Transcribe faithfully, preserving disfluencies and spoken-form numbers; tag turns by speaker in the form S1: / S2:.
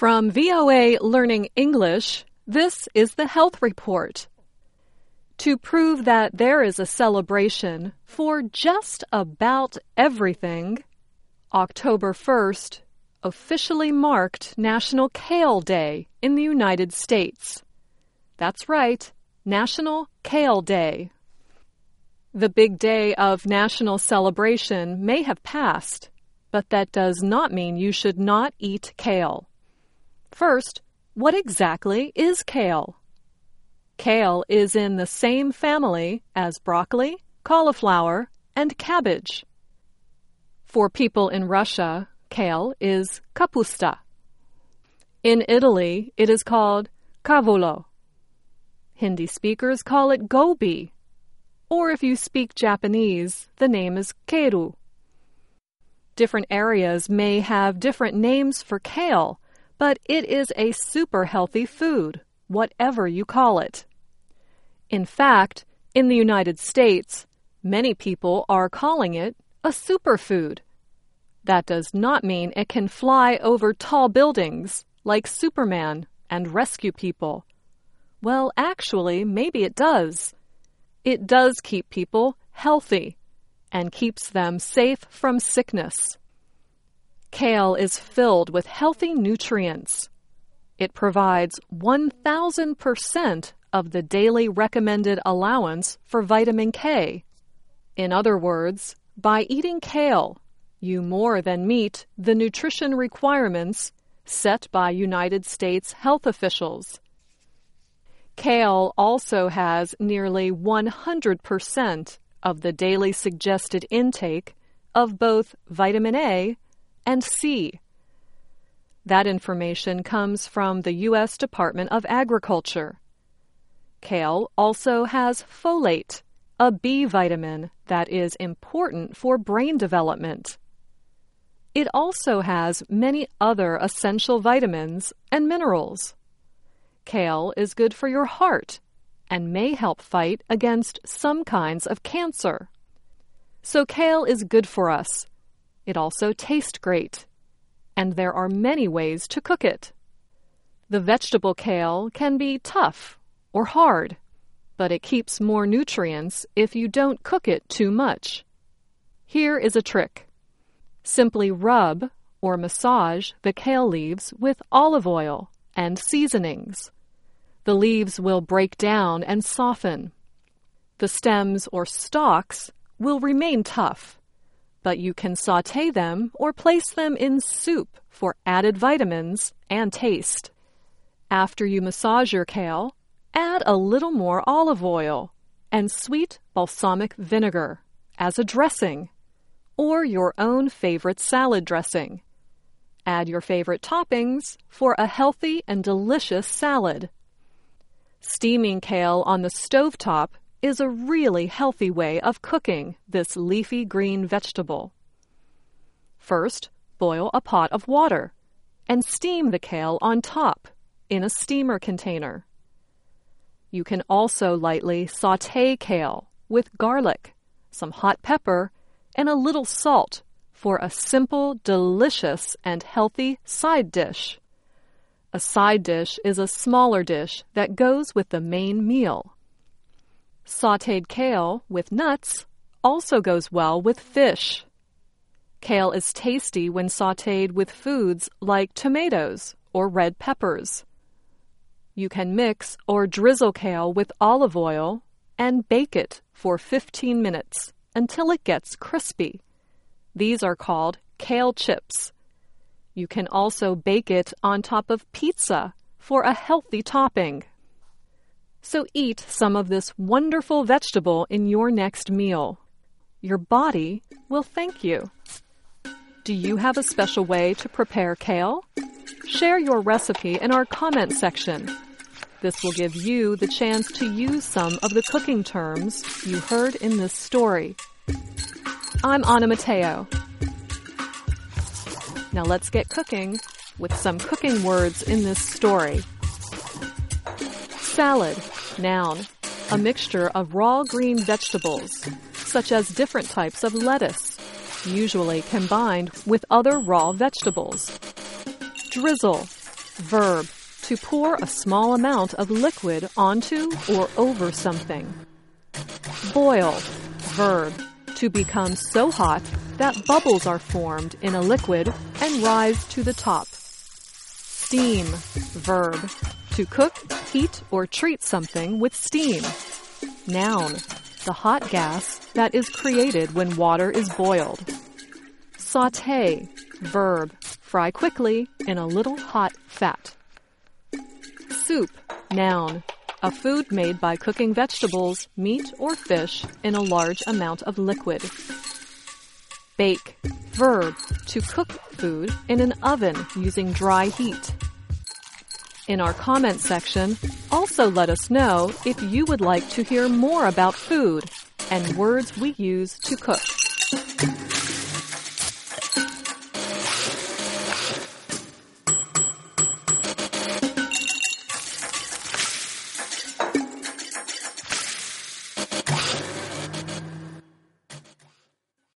S1: From V O A Learning English, this is the Health Report. To prove that there is a celebration for just about everything, October first officially marked National Kale Day in the United States. That's right, National Kale Day. The big day of national celebration may have passed, but that does not mean you should not eat kale. First, what exactly is kale? Kale is in the same family as broccoli, cauliflower, and cabbage. For people in Russia, kale is kapusta. In Italy, it is called cavolo. Hindi speakers call it gobi. Or if you speak Japanese, the name is keiru. Different areas may have different names for kale, but it is a super healthy food, whatever you call it. In fact, in the United States, many people are calling it a superfood. That does not mean it can fly over tall buildings like Superman and rescue people. Well, actually, maybe it does. It does keep people healthy and keeps them safe from sickness. Kale is filled with healthy nutrients. It provides one thousand percent of the daily recommended allowance for vitamin K. In other words, by eating kale, you more than meet the nutrition requirements set by United States health officials. Kale also has nearly one hundred percent of the daily suggested intake of both vitamin A and C. That information comes from the U S Department of Agriculture. Kale also has folate, a B vitamin that is important for brain development. It also has many other essential vitamins and minerals. Kale is good for your heart and may help fight against some kinds of cancer. So kale is good for us. It also tastes great, and there are many ways to cook it. The vegetable kale can be tough or hard, but it keeps more nutrients if you don't cook it too much. Here is a trick. Simply rub or massage the kale leaves with olive oil and seasonings. The leaves will break down and soften. The stems or stalks will remain tough, but you can sauté them or place them in soup for added vitamins and taste. After you massage your kale, add a little more olive oil and sweet balsamic vinegar as a dressing, or your own favorite salad dressing. Add your favorite toppings for a healthy and delicious salad. Steaming kale on the stovetop is a really healthy way of cooking this leafy green vegetable. First, boil a pot of water and steam the kale on top in a steamer container. You can also lightly sauté kale with garlic, some hot pepper, and a little salt for a simple, delicious, and healthy side dish. A side dish is a smaller dish that goes with the main meal. Sautéed kale with nuts also goes well with fish. Kale is tasty when sautéed with foods like tomatoes or red peppers. You can mix or drizzle kale with olive oil and bake it for fifteen minutes until it gets crispy. These are called kale chips. You can also bake it on top of pizza for a healthy topping. So eat some of this wonderful vegetable in your next meal. Your body will thank you. Do you have a special way to prepare kale? Share your recipe in our comment section. This will give you the chance to use some of the cooking terms you heard in this story. I'm Anna Mateo. Now let's get cooking with some cooking words in this story. Salad, noun, a mixture of raw green vegetables, such as different types of lettuce, usually combined with other raw vegetables. Drizzle, Verb, to pour a small amount of liquid onto or over something. Boil, verb, to become so hot that bubbles are formed in a liquid and rise to the top. Steam, verb, to cook, heat, or treat something with steam. Noun, the hot gas that is created when water is boiled. Sauté, verb, fry quickly in a little hot fat. Soup, noun, a food made by cooking vegetables, meat, or fish in a large amount of liquid. Bake, verb, to cook food in an oven using dry heat. In our comment section, also let us know if you would like to hear more about food and words we use to cook.